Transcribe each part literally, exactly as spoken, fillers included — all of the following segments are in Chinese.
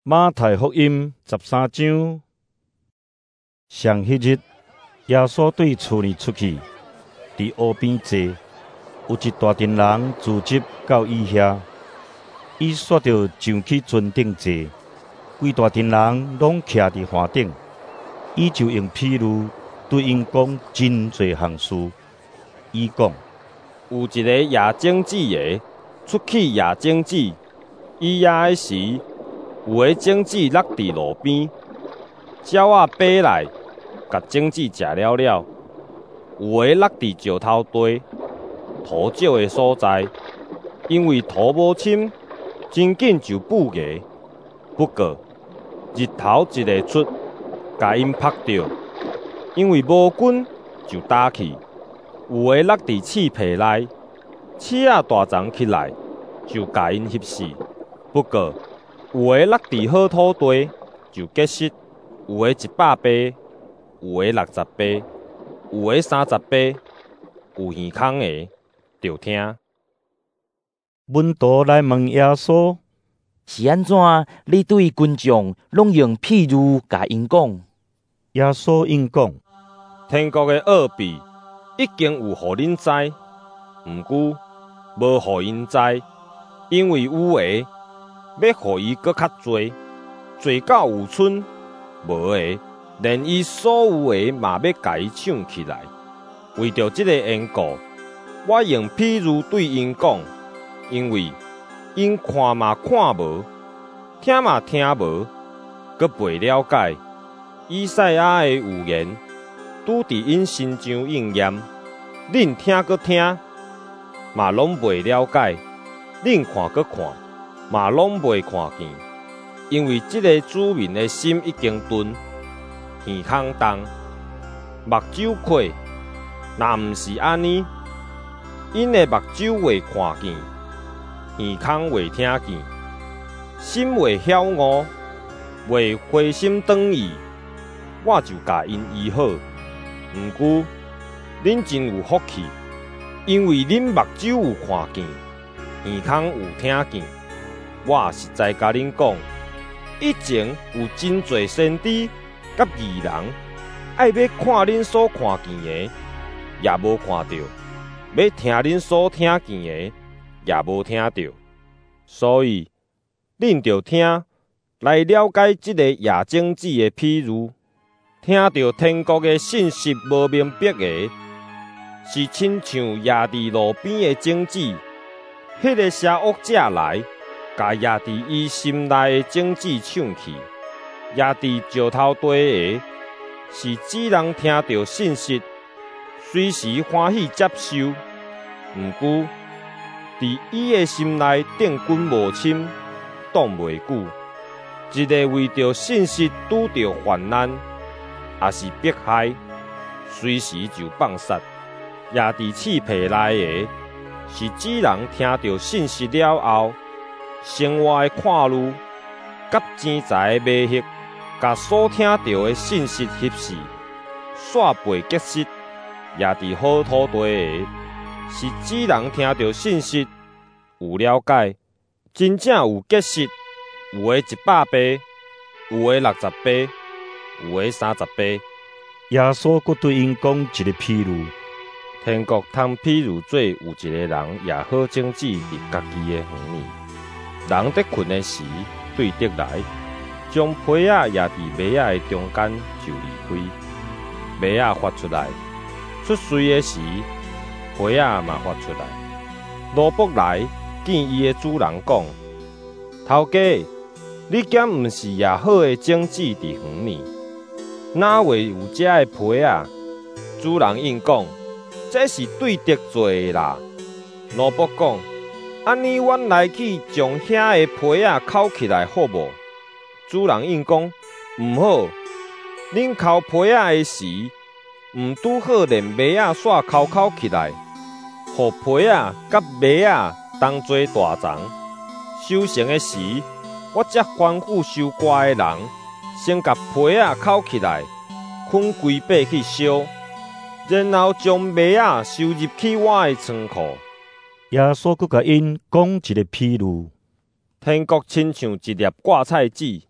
马太福音十三章。上迄日，耶稣对厝里出去，伫湖边坐，有一大群人聚集到伊遐，伊煞着上去船顶坐，规大群人拢徛伫岸顶，伊就用譬喻对因讲真侪项事。伊讲： 有一个夜整子的出去夜整子，伊夜的时。有个整子落伫路边，鸟仔飞来，甲整子食了了；有个落伫石头地，土少的所在，因为土无深，真紧就腐芽。不过日头一个出，甲因晒着，因为无根就焦去；有个落伫刺皮内，刺仔大丛起来，就甲因翕死。不过有个落伫好土地，就结实；有个一百倍，有个六十倍，有个三十倍。有耳孔的，就听。 门徒来问耶稣： 是安怎？你对群众拢用譬喻甲因讲？ 耶稣应讲： 天国的奥秘已经有互恁知，毋过无互因知，因为有的。要互伊搁较侪，侪到有剩，无的连伊所有的嘛要甲伊抢起来。为着即个缘故，我用譬喻对因讲，因为因看嘛看无，听嘛听无，搁袂了解。以赛亚的预言拄伫因身上应验，恁听搁听，嘛拢袂了解；恁看搁看。嘛拢袂看见，因为即个子民的心已经钝，耳孔重，目睭开。若毋是安尼，因的目睭袂看见，耳孔袂听见，心袂晓悟，袂回心转意，我就甲因医好。毋过恁真有福气，因为恁目睭有看见，耳孔有听见。我实在甲恁讲，以前有真侪先知甲义人，爱要看恁所看见的，也无看到；要听恁所听见的，也无听到。所以，恁着听，来了解即个夜整子的譬喻。听到天国的信息无明白的，是亲像夜伫路边的整子，迄个邪恶者来。甲压伫伊心内的整子抢去，压伫石头地的，是只人听到信息，随时欢喜接受，毋过伫伊的心内定根无深，挡袂久。一个为着信息拄着患难，也是迫害，随时就放杀。压伫刺皮内的，是只人听到信息了后。生活的看路，甲钱财的迷惑，甲所听到的信息翕死，煞背结实。也伫好土地的，是只人听到信息，有了解，真正有结实，有的一百倍，有的六十倍，有的三十倍。 耶稣佫对因讲一个譬喻： 天国通譬喻做有一个人也好整子伫家己的园里。人伫困的时，对得来，将被仔压伫麦仔的中间就离开。麦仔发出来，出水的时，被仔嘛发出来。萝卜来见伊的主人讲：头家，你兼毋是也好的整子伫园里，哪会有遮的被仔？主人应讲：这是对得做的啦。萝卜讲：安尼，阮来去将遐个皮仔扣起来好无？主人应讲：毋好。恁扣皮仔的时，毋拄好连麦仔煞扣扣起来，互皮仔甲麦仔同做大丛。收成的时，我则吩咐收割的人，先甲皮仔扣起来，捆规把去烧，然后将麦仔收入去我的仓库。 耶稣佫甲因讲一个譬喻： 天国亲像一粒芥菜籽，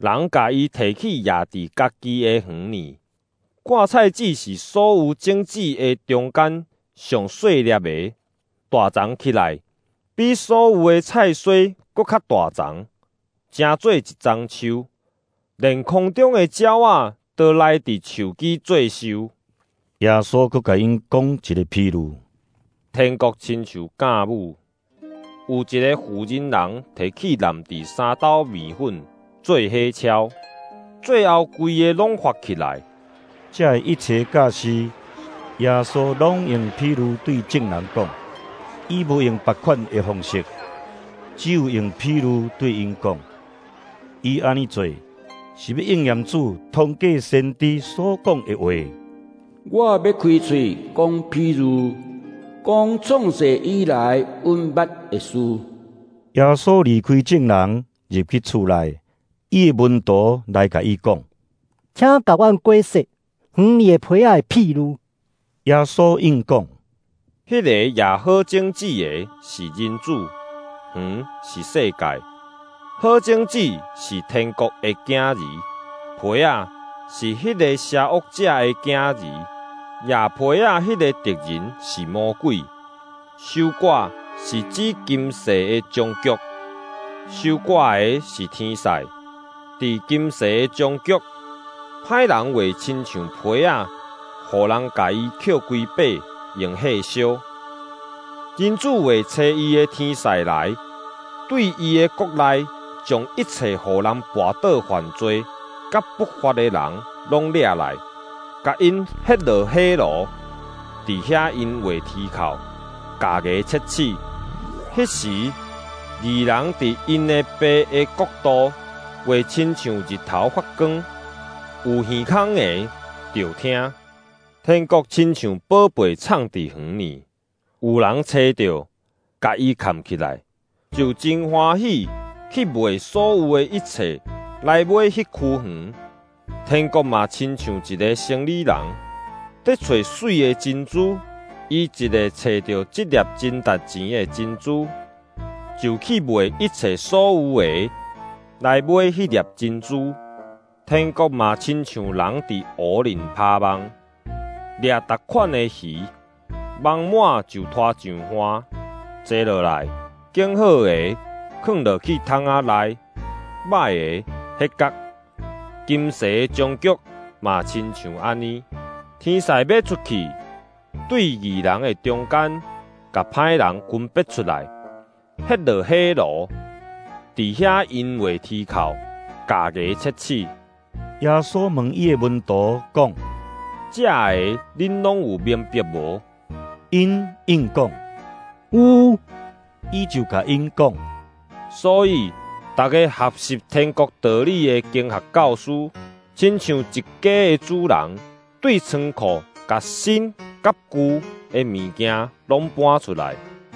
人甲伊提起压伫家己的园里。挂菜籽是所有种子的中间上细粒的，大丛起来，比所有的菜穗搁较大丛，成做一丛树，连空中的鸟仔都来伫树基做寿。 耶稣佫甲因讲一个譬喻： 天国亲像酵母，有一个富人人摕去南地三斗面粉做火烧，最后规个拢发起来。 这一切假事，耶稣拢用譬喻对众人讲，伊无用别款的方式，只有用譬喻对因讲。伊安尼做，是要应验主通过先知所讲的话。 我要开嘴讲譬喻，讲创世以来温捌的事。 耶稣离开众人，入去厝内，伊的门徒来甲伊讲， 请甲阮解释园里的皮仔的譬喻。 耶稣应讲， 迄个也好种子的是人子，园是世界。好种子是天国的囝儿，皮仔是迄个邪恶者的囝儿，野皮仔迄个敌人是魔鬼。收割是指今世的终局，收割的是天使。伫今世的终局，歹人会亲像皮仔，互人甲伊捡规把，用火烧。人子会找伊的天使来，对伊的国内，将一切互人跋倒犯罪、甲不法的人拢掠来，甲因ฮ็落火炉，伫遐因为天口，家家切齿。迄时，二人伫因的爸的国度，会亲像日头发光。有耳孔的就听，天国亲像宝贝藏伫园里，有人找着，甲伊藏起来，就真欢喜。去卖所有的一切来买迄区园。天国嘛亲像一个生理人，在找水的珍珠，伊一个找到一粒真值钱的珍珠，就去卖一切所有的来买迄粒珍珠。天国嘛亲像人伫湖林拍网，掠逐款的鱼，网满就拖上岸，坐落来，拣好的放落去桶仔内，歹的迄角。今世的终局嘛亲像安尼，天使要出去，对义人的中间，甲歹人分别出来，迄落火炉，伫遐因为天口，家家切齿。 耶稣问伊的门徒讲： 这个恁拢有明白无？ 因应讲： 有。 伊就甲因讲。 所以，大家学习天国道理的经学教师，亲像一家的主人，对仓库甲新甲旧的物件拢搬出来。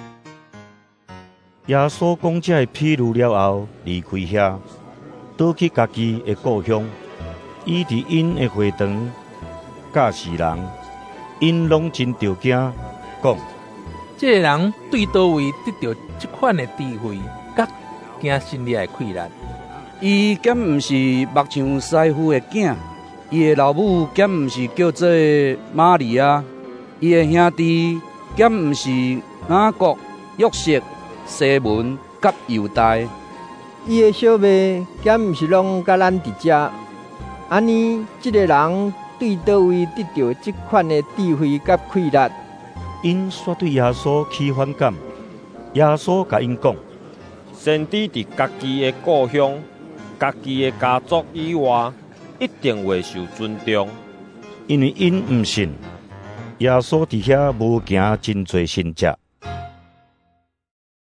耶稣讲这譬喻了后，离开遐，倒去家己的故乡。伊伫因的会堂教示人，因拢真着惊，讲： 这个人对倒位得到这款的智慧，甲惊心里的溃烂。 伊敢毋是目像师傅的囝？伊的老母敢毋是叫做玛利亚？伊的兄弟敢毋是雅各、约瑟、西门甲犹大？ 伊的小妹敢毋是拢甲咱伫遮？安尼，这个人对倒位得到这款的智慧甲溃烂？ 因煞对耶稣起反感。耶稣甲因讲： 先知伫家己的故乡、家己的家族以外，一定会受尊重， 因为因毋信耶稣伫遐无行真侪神迹。